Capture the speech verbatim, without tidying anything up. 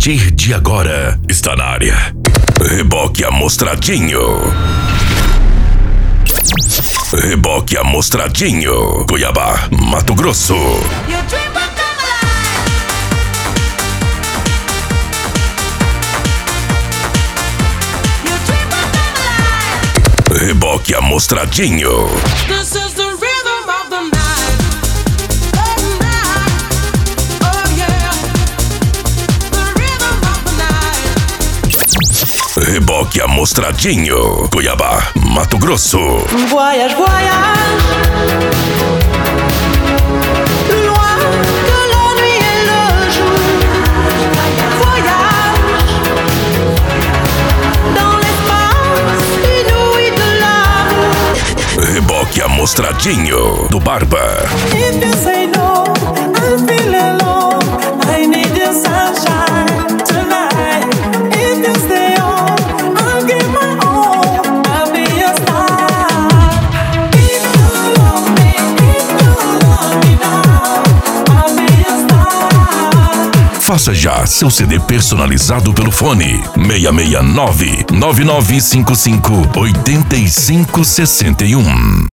partir de agora, está na área. Reboque Amostradinho. Reboque Amostradinho. Cuiabá, Mato Grosso. Reboque Amostradinho. This is the rhythm of the night. Oh, night. Oh, yeah. The rhythm of the night. Reboque Amostradinho. Cuiabá, Mato Grosso. Voyage, voyage. Loin de la nuit et le jour. Voyage. Dans l'espace inouï de l'amour. Reboque Amostradinho. Do Barba. If you say no, I'm feeling low. I need the sunshine tonight. If you stay on, I'll give my all. I'll be your star. If you love me, if you love me now, I'll be your star. Faça já seu C D personalizado pelo fone seis seis nove, nove nove cinco cinco, oito cinco seis um.